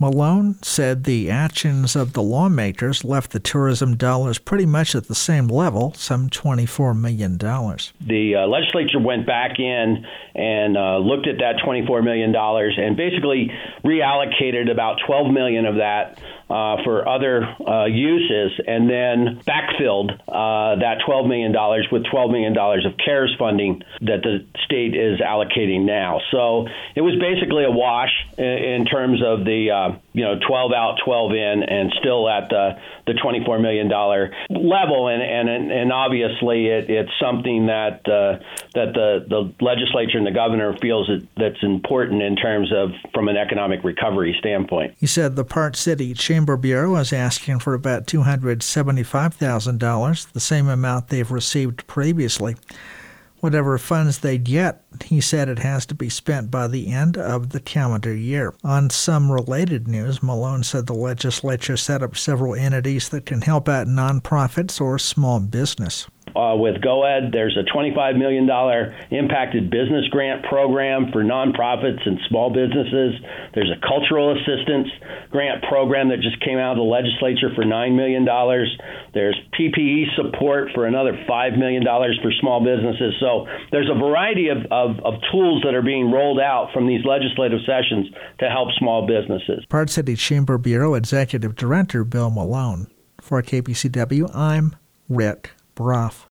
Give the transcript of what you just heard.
Malone said the actions of the lawmakers left the tourism dollars pretty much at the same level, some $24 million. The legislature went back in and looked at that $24 million and basically reallocated about $12 million of that for other uses, and then backfilled that $12 million with $12 million of CARES funding that the state is allocating now. So it was basically a wash in terms of the 12 out, 12 in, and still at the $24 million level. And obviously it's something that the legislature and the governor feels that's important in terms of from an economic recovery standpoint. He said the Park City Chamber Bureau is asking for about $275,000, the same amount they've received previously. Whatever funds they get, he said it has to be spent by the end of the calendar year. On some related news, Malone said the legislature set up several entities that can help out nonprofits or small business. With GoEd, there's a $25 million impacted business grant program for nonprofits and small businesses. There's a cultural assistance grant program that just came out of the legislature for $9 million. There's PPE support for another $5 million for small businesses. So there's a variety of tools that are being rolled out from these legislative sessions to help small businesses. Park City Chamber Bureau Executive Director Bill Malone. For KPCW, I'm Rick Brough.